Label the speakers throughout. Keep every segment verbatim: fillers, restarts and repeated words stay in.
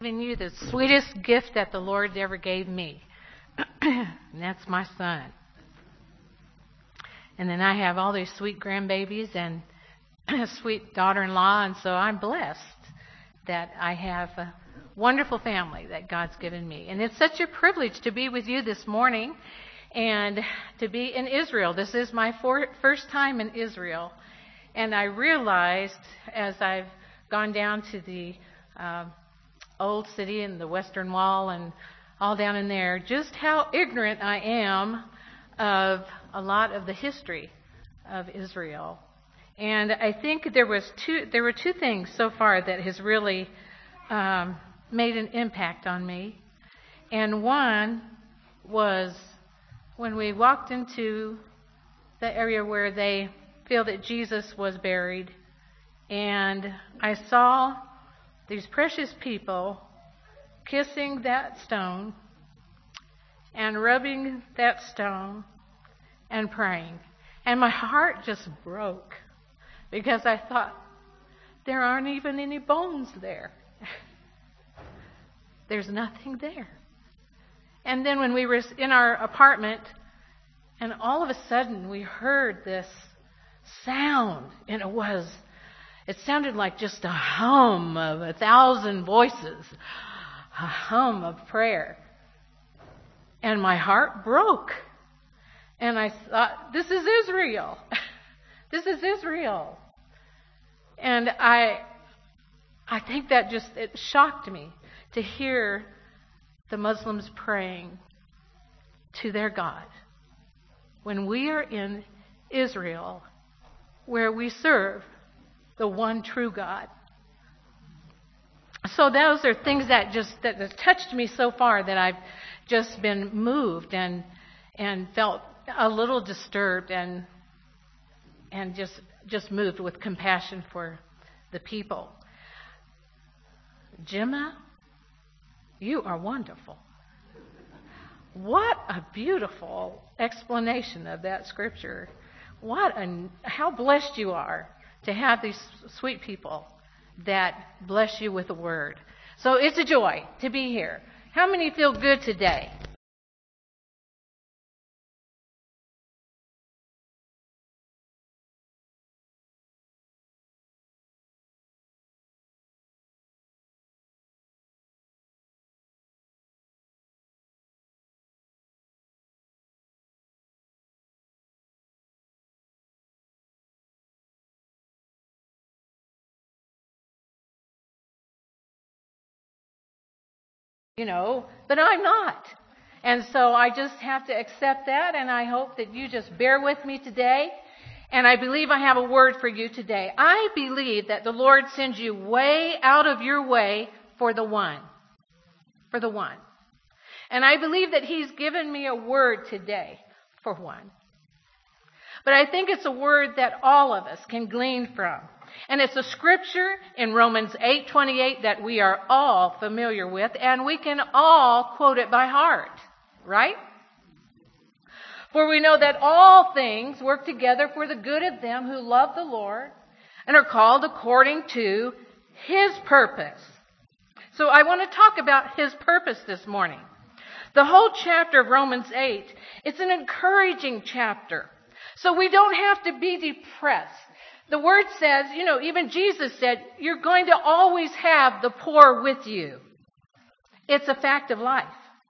Speaker 1: Giving you the sweetest gift that the Lord ever gave me, and that's my son. And then I have all these sweet grandbabies and a sweet daughter-in-law, and so I'm blessed that I have a wonderful family that God's given me. And it's such a privilege to be with you this morning and to be in Israel. This is my for- first time in Israel, and I realized as I've gone down to the uh, old city and the Western Wall and all down in there, just how ignorant I am of a lot of the history of Israel. And I think there was two. There were two things so far that has really um, made an impact on me. And one was when we walked into the area where they feel that Jesus was buried, and I saw these precious people kissing that stone and rubbing that stone and praying. And my heart just broke because I thought, there aren't even any bones there. There's nothing there. And then when we were in our apartment, and all of a sudden we heard this sound, and it was It sounded like just a hum of a thousand voices, a hum of prayer. And my heart broke. And I thought, this is Israel. This is Israel. And I I think that just, it shocked me to hear the Muslims praying to their God when we are in Israel, where we serve the one true God. So those are things that just that have touched me so far, that I've just been moved and and felt a little disturbed and and just just moved with compassion for the people. Gemma, you are wonderful. What a beautiful explanation of that scripture. What a how blessed you are to have these sweet people that bless you with the word. So it's a joy to be here. How many feel good today? You know, but I'm not. And so I just have to accept that, and I hope that you just bear with me today. And I believe I have a word for you today. I believe that the Lord sends you way out of your way for the one. For the one. And I believe that He's given me a word today for one. But I think it's a word that all of us can glean from. And it's a scripture in Romans eight twenty-eight that we are all familiar with, and we can all quote it by heart, right? For we know that all things work together for the good of them who love the Lord and are called according to His purpose. So I want to talk about His purpose this morning. The whole chapter of Romans eight, it's an encouraging chapter. So we don't have to be depressed. The word says, you know, even Jesus said, you're going to always have the poor with you. It's a fact of life.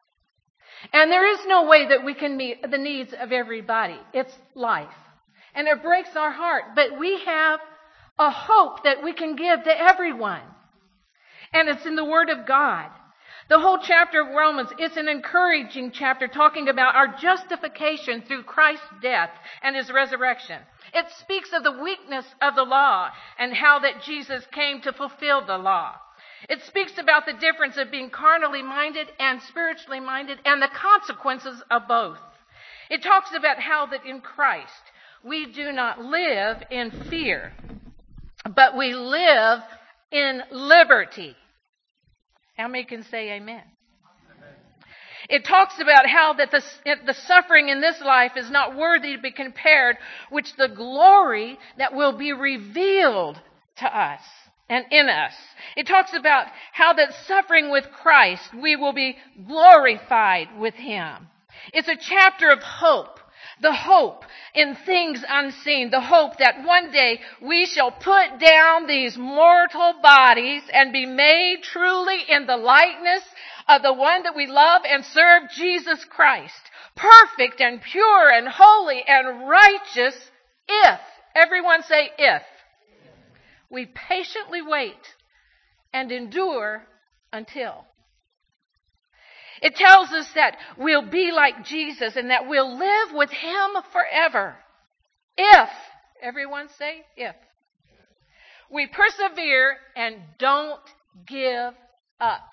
Speaker 1: And there is no way that we can meet the needs of everybody. It's life. And it breaks our heart. But we have a hope that we can give to everyone. And it's in the Word of God. The whole chapter of Romans, it's an encouraging chapter talking about our justification through Christ's death and His resurrection. It speaks of the weakness of the law and how that Jesus came to fulfill the law. It speaks about the difference of being carnally minded and spiritually minded and the consequences of both. It talks about how that in Christ we do not live in fear, but we live in liberty. How many can say amen? Amen? It talks about how that the, the suffering in this life is not worthy to be compared with the glory that will be revealed to us and in us. It talks about how that suffering with Christ, we will be glorified with Him. It's a chapter of hope. The hope in things unseen. The hope that one day we shall put down these mortal bodies and be made truly in the likeness of the one that we love and serve, Jesus Christ. Perfect and pure and holy and righteous if, everyone say if, we patiently wait and endure until. It tells us that we'll be like Jesus and that we'll live with Him forever. If, everyone say if, we persevere and don't give up.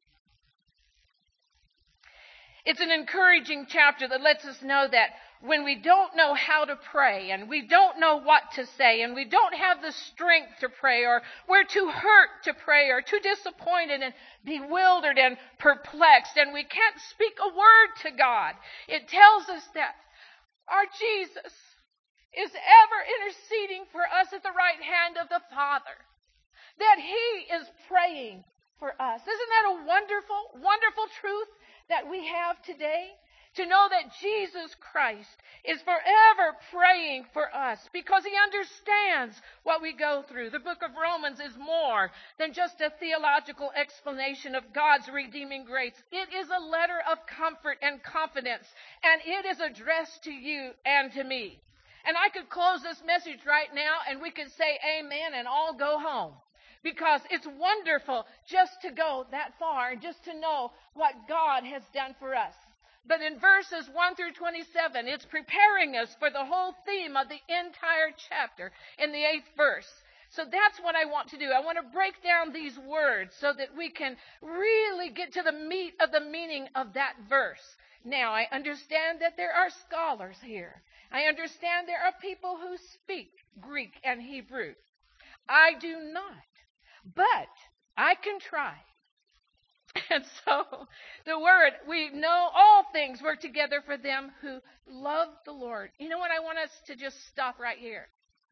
Speaker 1: It's an encouraging chapter that lets us know that when we don't know how to pray and we don't know what to say and we don't have the strength to pray or we're too hurt to pray or too disappointed and bewildered and perplexed and we can't speak a word to God, it tells us that our Jesus is ever interceding for us at the right hand of the Father, that He is praying for us. Isn't that a wonderful, wonderful truth that we have today? To know that Jesus Christ is forever praying for us because He understands what we go through. The book of Romans is more than just a theological explanation of God's redeeming grace. It is a letter of comfort and confidence, and it is addressed to you and to me. And I could close this message right now and we could say amen and all go home. Because it's wonderful just to go that far and just to know what God has done for us. But in verses one through twenty-seven, it's preparing us for the whole theme of the entire chapter in the eighth verse. So that's what I want to do. I want to break down these words so that we can really get to the meat of the meaning of that verse. Now, I understand that there are scholars here. I understand there are people who speak Greek and Hebrew. I do not. But I can try. And so the word, we know all things work together for them who love the Lord. You know what? I want us to just stop right here.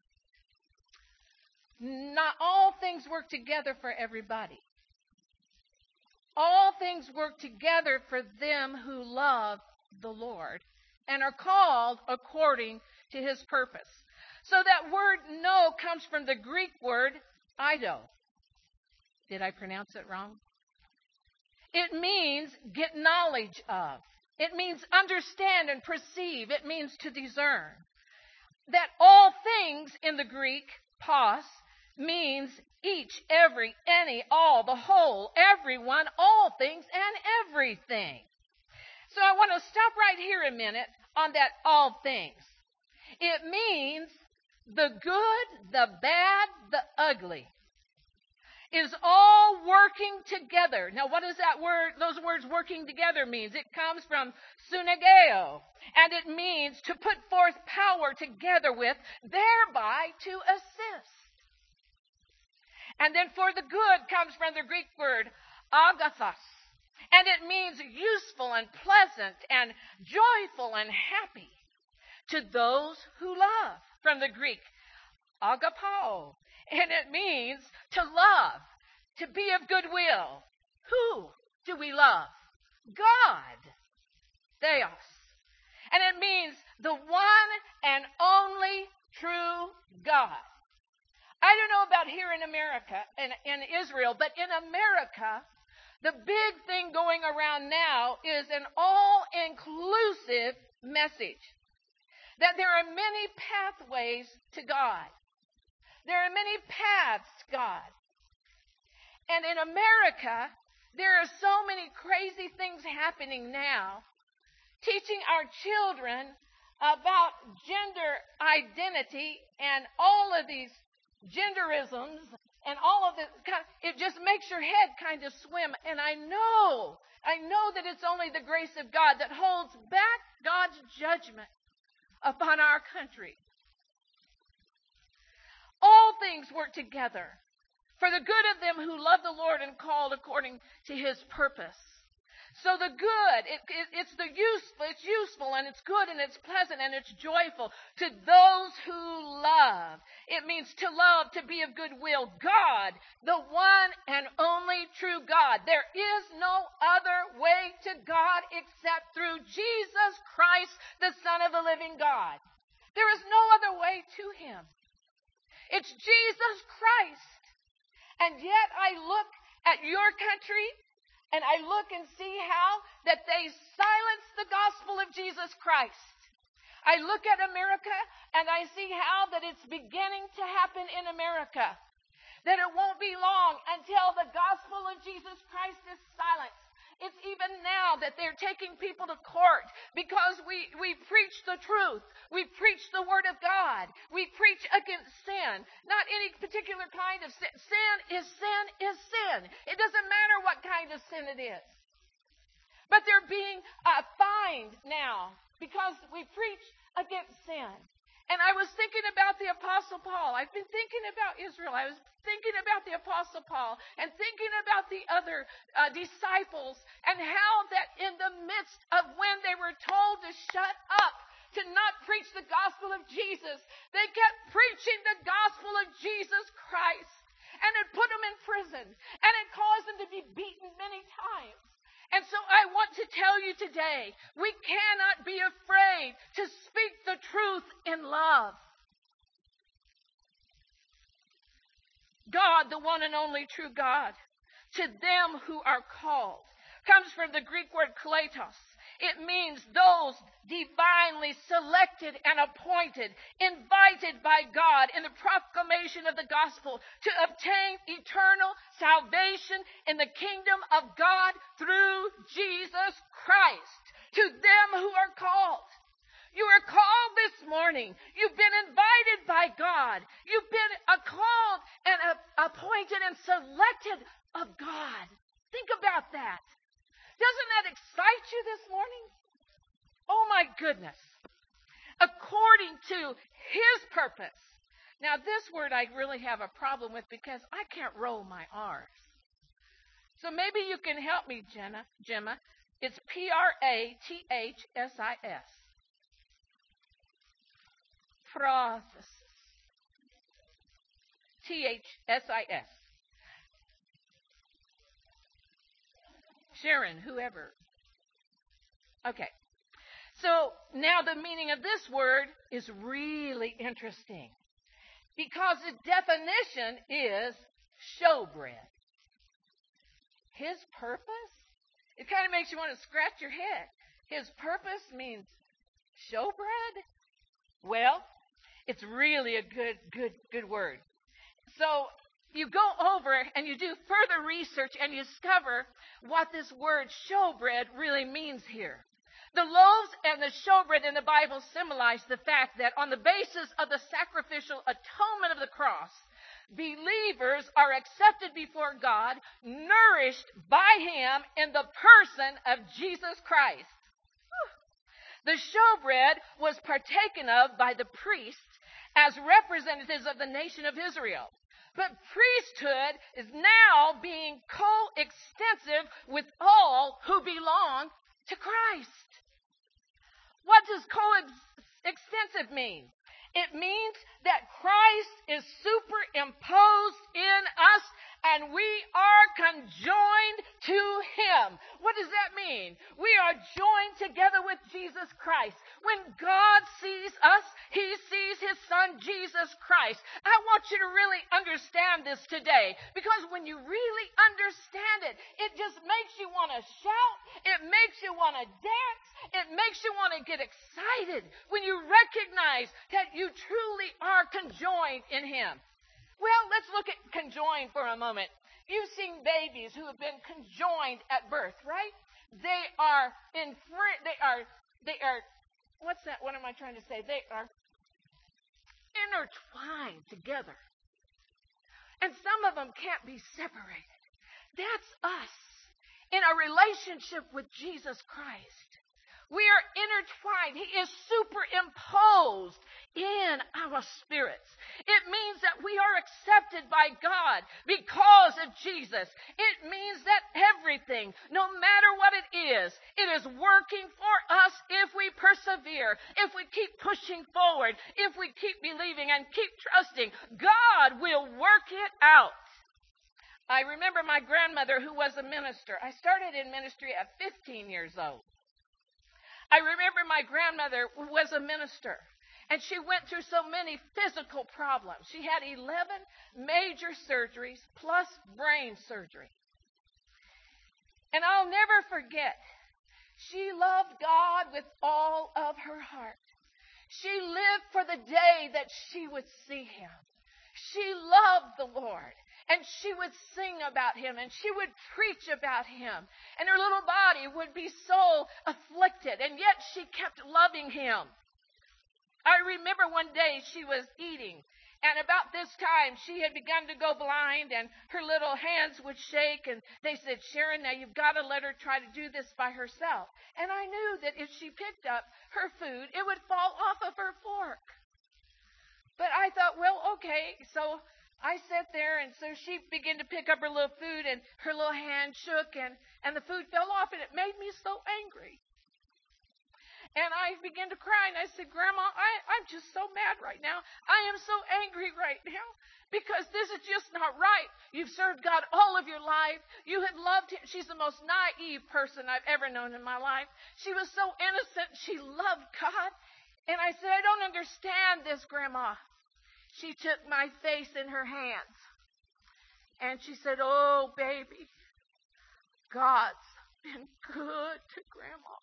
Speaker 1: Not all things work together for everybody. All things work together for them who love the Lord and are called according to His purpose. So that word know comes from the Greek word eido. Did I pronounce it wrong? It means get knowledge of. It means understand and perceive. It means to discern. That all things in the Greek, pos, means each, every, any, all, the whole, everyone, all things, and everything. So I want to stop right here a minute on that all things. It means the good, the bad, the ugly is all working together. Now, what does that word, those words working together means? It comes from synergeo, and it means to put forth power together with, thereby to assist. And then for the good comes from the Greek word agathos, and it means useful and pleasant and joyful and happy to those who love, from the Greek agapao. And it means to love, to be of goodwill. Who do we love? God. Theos. And it means the one and only true God. I don't know about here in America and in Israel, but in America, the big thing going around now is an all-inclusive message. That there are many pathways to God. There are many paths to God. And in America, there are so many crazy things happening now, teaching our children about gender identity and all of these genderisms and all of this. It just makes your head kind of swim. And I know, I know that it's only the grace of God that holds back God's judgment upon our country. All things work together for the good of them who love the Lord and called according to His purpose. So the good, it, it, it's the useful, it's useful and it's good and it's pleasant and it's joyful to those who love. It means to love, to be of good will. God, the one and only true God. There is no other way to God except through Jesus Christ, the Son of the living God. There is no other way to him. It's Jesus Christ. And yet I look at your country and I look and see how that they silence the gospel of Jesus Christ. I look at America and I see how that it's beginning to happen in America. That it won't be long until the gospel of Jesus Christ is silenced. It's even now that they're taking people to court because we, we preach the truth. We preach the word of God. We preach against sin. Not any particular kind of sin. Sin is sin is sin. It doesn't matter what kind of sin it is. But they're being uh, fined now because we preach against sin. And I was thinking about the Apostle Paul. I've been thinking about Israel. I was thinking about the Apostle Paul and thinking about the other uh, disciples and how that in the midst of when they were told to shut up, to not preach the gospel of Jesus, they kept preaching the gospel of Jesus Christ. And it put them in prison. And it caused them to be beaten many times. And so I want to tell you today, we cannot be afraid to speak the truth in love. God, the one and only true God, to them who are called, comes from the Greek word kletos. It means those divinely selected and appointed, invited by God in the proclamation of the gospel to obtain eternal salvation in the kingdom of God through Jesus Christ. To them who are called. You are called this morning. You've been invited by God. You've been uh, called and uh, appointed and selected of God. Think about that. Doesn't that excite you this morning? Oh my goodness. According to his purpose. Now this word I really have a problem with because I can't roll my R's. So maybe you can help me, Jenna, Gemma. It's P R A T H S I S. Process. T H S I S. Sharon, whoever. Okay. So now the meaning of this word is really interesting because the definition is showbread. His purpose? It kind of makes you want to scratch your head. His purpose means showbread? Well, it's really a good, good, good word. So you go over and you do further research and you discover what this word showbread really means here. The loaves and the showbread in the Bible symbolize the fact that on the basis of the sacrificial atonement of the cross, believers are accepted before God, nourished by him in the person of Jesus Christ. The showbread was partaken of by the priests as representatives of the nation of Israel. But priesthood is now being coextensive with all who belong to Christ. What does coextensive mean? It means that Christ is superimposed in us and we are conjoined to him. What does that mean? We are joined together with Jesus Christ. When God sees us, he sees his son Jesus Christ. I want you to really understand this today because when you really understand it, it just makes you want to shout. It makes you want to dance. It makes you want to get excited when you recognize that you truly are conjoined in him. Well, let's look at conjoined for a moment. You've seen babies who have been conjoined at birth, right? They are in fr- they are they are what's that? What am I trying to say? They are intertwined together. And some of them can't be separated. That's us in our relationship with Jesus Christ.
Speaker 2: We are intertwined. He is superimposed in our spirits. It means that we are accepted by God because of Jesus. It means that everything, no matter what it is, it is working for us if we persevere, if we keep pushing forward, if we keep believing and keep trusting. God will work it out. I remember my grandmother, who was a minister. I started in ministry at fifteen years old. I remember my grandmother was a minister, and she went through so many physical problems. She had eleven major surgeries plus brain surgery. And I'll never forget, she loved God with all of her heart. She lived for the day that she would see him. She loved the Lord. And she would sing about him, and she would preach about him. And her little body would be so afflicted, and yet she kept loving him. I remember one day she was eating, and about this time she had begun to go blind, and her little hands would shake, and they said, "Sharon, now you've got to let her try to do this by herself." And I knew that if she picked up her food, it would fall off of her fork. But I thought, well, okay, so I sat there, and so she began to pick up her little food, and her little hand shook, and, and the food fell off, and it made me so angry. And I began to cry, and I said, "Grandma, I, I'm just so mad right now. I am so angry right now because this is just not right. You've served God all of your life. You had loved him." She's the most naive person I've ever known in my life. She was so innocent. She loved God. And I said, "I don't understand this, Grandma." She took my face in her hands, and she said, "Oh, baby, God's been good to Grandma.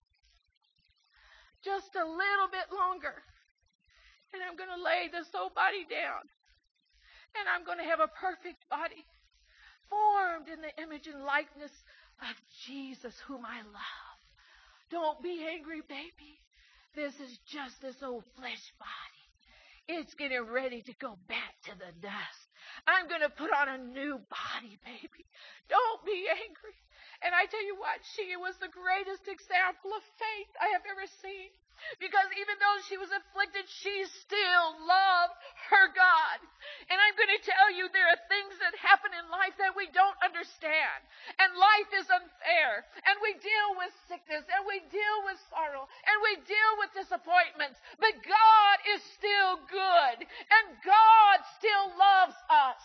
Speaker 2: Just a little bit longer, and I'm going to lay this old body down, and I'm going to have a perfect body, formed in the image and likeness of Jesus, whom I love. Don't be angry, baby. This is just this old flesh body. It's getting ready to go back to the dust. I'm going to put on a new body, baby. Don't be angry." And I tell you what, she was the greatest example of faith I have ever seen. Because even though she was afflicted, she still loved her God. And I'm going to tell you, there are things that happen in life that we don't understand. And life is unfair. And we deal with sickness. And we deal with sorrow. And we deal with disappointments. But God is still good. And God still loves us.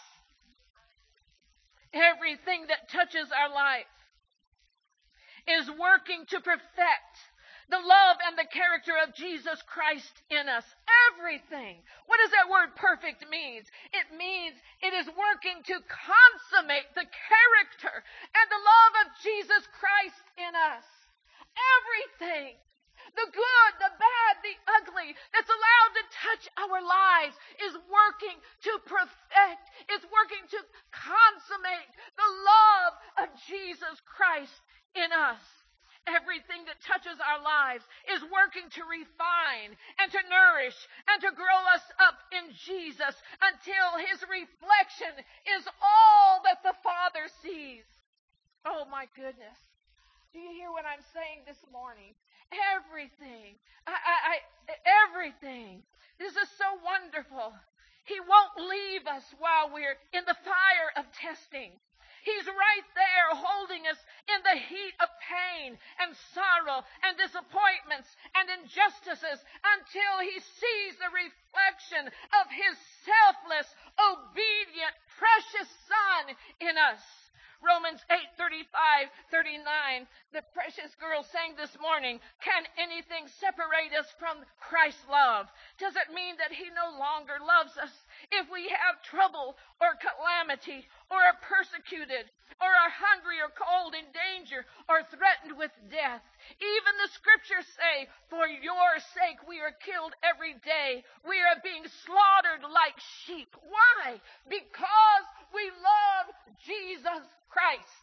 Speaker 2: Everything that touches our life is working to perfect the love and the character of Jesus Christ in us. Everything. What does that word perfect mean? It means it is working to consummate the character and the love of Jesus Christ in us. Everything. The good, the bad, the ugly that's allowed to touch our lives is working to perfect, is working to consummate the love of Jesus Christ in us. Everything that touches our lives is working to refine and to nourish and to grow us up in Jesus until his reflection is all that the Father sees. Oh my goodness. Do you hear what I'm saying this morning? Everything. I, I, I, everything. This is so wonderful. He won't leave us while we're in the fire of testing. He's right there holding us in the heat of pain and sorrow and disappointments and injustices until he sees the reflection of his selfless, obedient, precious Son in us. Romans eight, thirty-five, thirty-nine, the precious girl sang this morning, "Can anything separate us from Christ's love?" Does it mean that he no longer loves us if we have trouble or calamity or are persecuted or are hungry or cold, in danger or threatened with death? Even the scriptures say, "For your sake we are killed every day. We are being slaughtered like sheep." Why? Because we love Jesus Christ.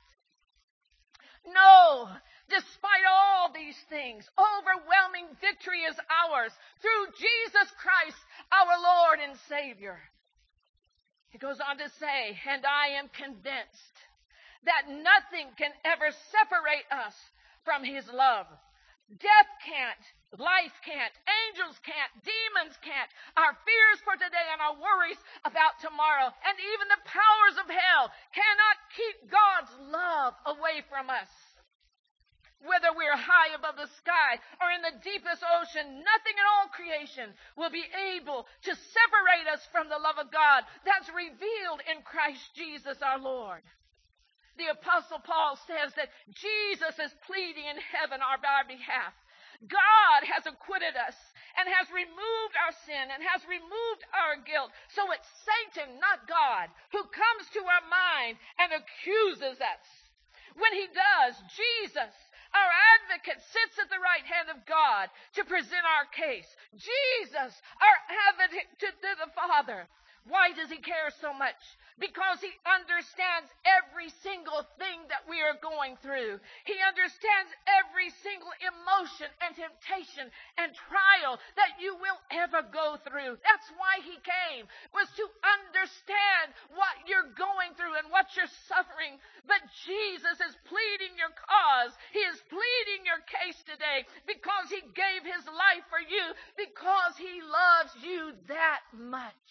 Speaker 2: No, despite all these things, overwhelming victory is ours through Jesus Christ, our Lord and Savior. He goes on to say, "And I am convinced that nothing can ever separate us from his love." Death can't. Life can't. Angels can't. Demons can't. Our fears for today and our worries about tomorrow and even the powers of hell cannot keep God's love away from us. Whether we're high above the sky or in the deepest ocean, nothing in all creation will be able to separate us from the love of God that's revealed in Christ Jesus our Lord. The Apostle Paul says that Jesus is pleading in heaven on our behalf. God has acquitted us and has removed our sin and has removed our guilt. So it's Satan, not God, who comes to our mind and accuses us. When he does, Jesus, our advocate, sits at the right hand of God to present our case. Jesus, our advocate to, to the Father. Why does he care so much? Because he understands every single thing that we are going through. He understands every single emotion and temptation and trial that you will ever go through. That's why he came, was to understand what you're going through and what you're suffering. But Jesus is pleading your cause. He is pleading your case today because he gave his life for you, because he loves you that much.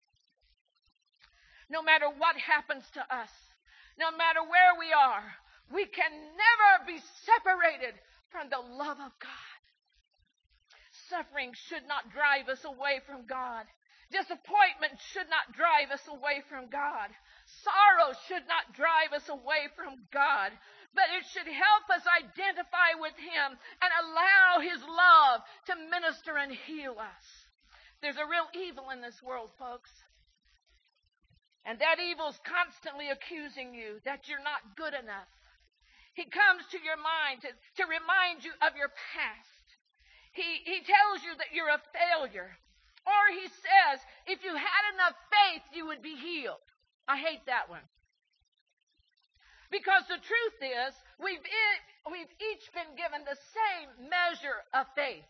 Speaker 2: No matter what happens to us, no matter where we are, we can never be separated from the love of God. Suffering should not drive us away from God. Disappointment should not drive us away from God. Sorrow should not drive us away from God. But it should help us identify with him and allow his love to minister and heal us. There's a real evil in this world, folks. And that evil's constantly accusing you that you're not good enough. He comes to your mind to, to remind you of your past. He, he tells you that you're a failure. Or he says, if you had enough faith, you would be healed. I hate that one. Because the truth is, we've, we've each been given the same measure of faith.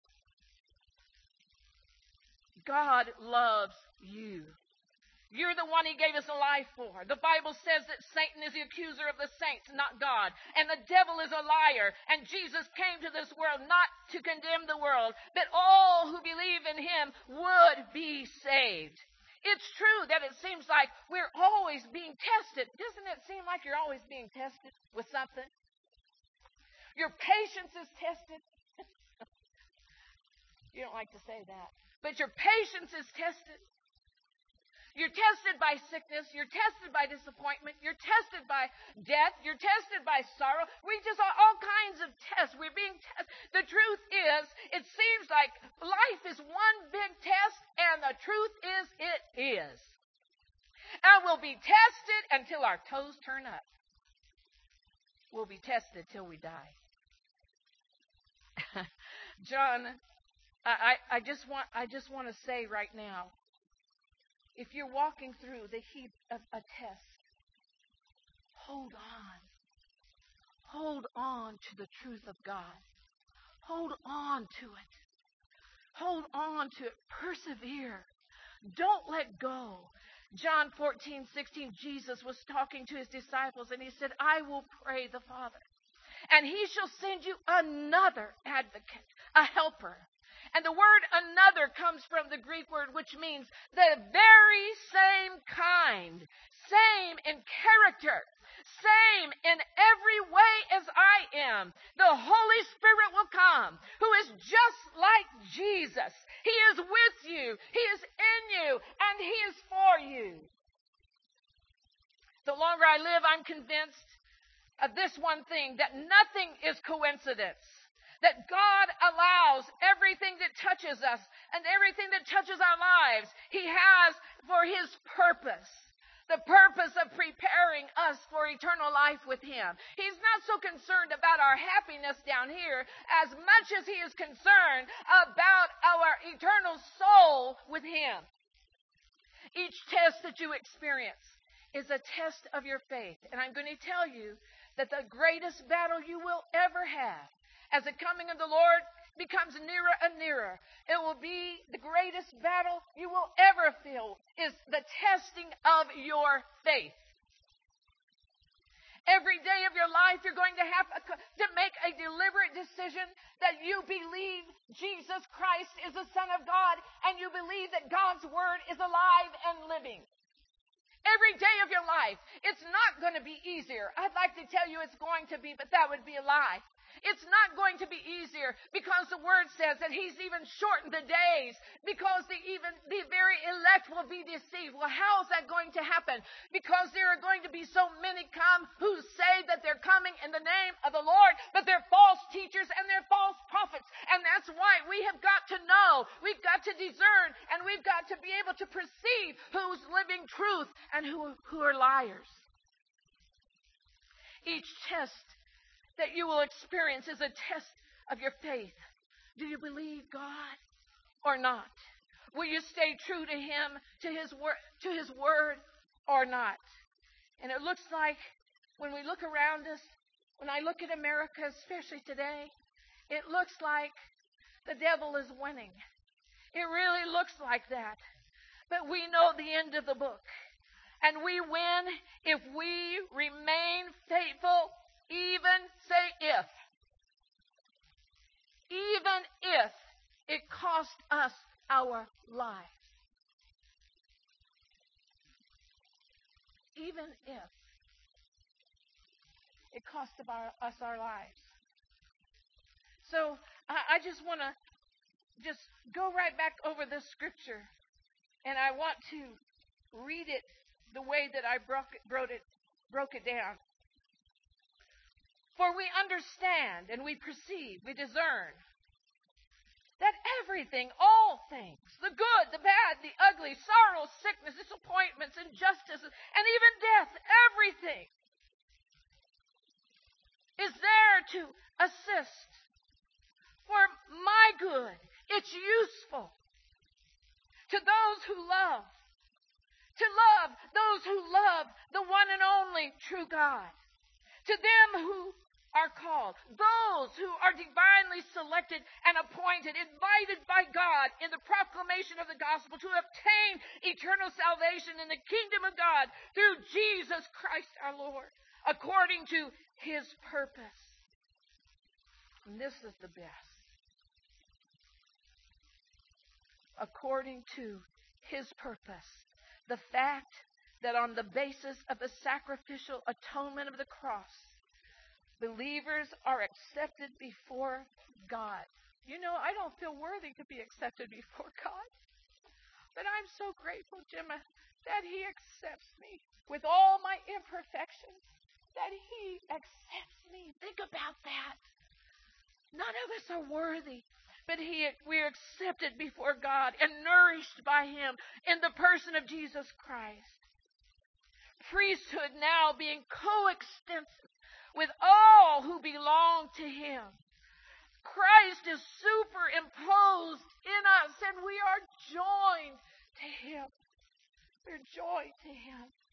Speaker 2: God loves you. You're the one he gave us a life for. The Bible says that Satan is the accuser of the saints, not God. And the devil is a liar. And Jesus came to this world not to condemn the world, but all who believe in him would be saved. It's true that it seems like we're always being tested. Doesn't it seem like you're always being tested with something? Your patience is tested. You don't like to say that. But your patience is tested. You're tested by sickness. You're tested by disappointment. You're tested by death. You're tested by sorrow. We just all, all kinds of tests. We're being tested. The truth is, it seems like life is one big test, and the truth is, it is. And we'll be tested until our toes turn up. We'll be tested till we die. John, I, I, I just want I just want to say right now, if you're walking through the heat of a test, hold on. Hold on to the truth of God. Hold on to it. Hold on to it. Persevere. Don't let go. John fourteen sixteen, Jesus was talking to his disciples, and he said, I will pray the Father, and he shall send you another advocate, a helper. And the word another comes from the Greek word which means the very same kind, same in character, same in every way as I am. The Holy Spirit will come, who is just like Jesus. He is with you, he is in you, and he is for you. The longer I live, I'm convinced of this one thing, that nothing is coincidence. That God allows everything that touches us and everything that touches our lives, he has for his purpose. The purpose of preparing us for eternal life with him. He's not so concerned about our happiness down here as much as he is concerned about our eternal soul with him. Each test that you experience is a test of your faith. And I'm going to tell you that the greatest battle you will ever have as the coming of the Lord becomes nearer and nearer, it will be the greatest battle you will ever feel, is the testing of your faith. Every day of your life, you're going to have to make a deliberate decision. decision that you believe Jesus Christ is the Son of God and you believe that God's Word is alive and living. Every day of your life, it's not going to be easier. I'd like to tell you it's going to be, but that would be a lie. It's not going to be easier because the Word says that He's even shortened the days because the even the very elect will be deceived. Well, how is that going to happen? Because there are going to be so many come who say that they're coming in the name of the Lord, but they're false teachers and they're false prophets. And that's why we have got to know, we've got to discern, and we've got to be able to perceive who's living truth and who, who are liars. Each test that you will experience is a test of your faith. Do you believe God or not? Will you stay true to Him, to His word, to His word or not? And it looks like when we look around us, when I look at America, especially today, it looks like the devil is winning. It really looks like that. But we know the end of the book. And we win if we remain faithful. Even, say if, even if it cost us our lives. Even if it cost of our, us our lives. So I, I just want to just go right back over this scripture, and I want to read it the way that I broke it, broke it, broke it down. For we understand and we perceive, we discern that everything, all things, the good, the bad, the ugly, sorrow, sickness, disappointments, injustices, and even death, everything is there to assist for my good. It's useful to those who love, to love those who love the one and only true God, to them who are called, those who are divinely selected and appointed, invited by God in the proclamation of the gospel to obtain eternal salvation in the kingdom of God through Jesus Christ our Lord, according to His purpose. And this is the best. According to His purpose, the fact that on the basis of the sacrificial atonement of the cross, believers are accepted before God. You know, I don't feel worthy to be accepted before God. But I'm so grateful, Gemma, that He accepts me with all my imperfections. That He accepts me. Think about that. None of us are worthy. But he, we're accepted before God and nourished by Him in the person of Jesus Christ. Priesthood now being coextensive with all who belong to Him. Christ is superimposed in us, and we are joined to Him. We're joined to Him.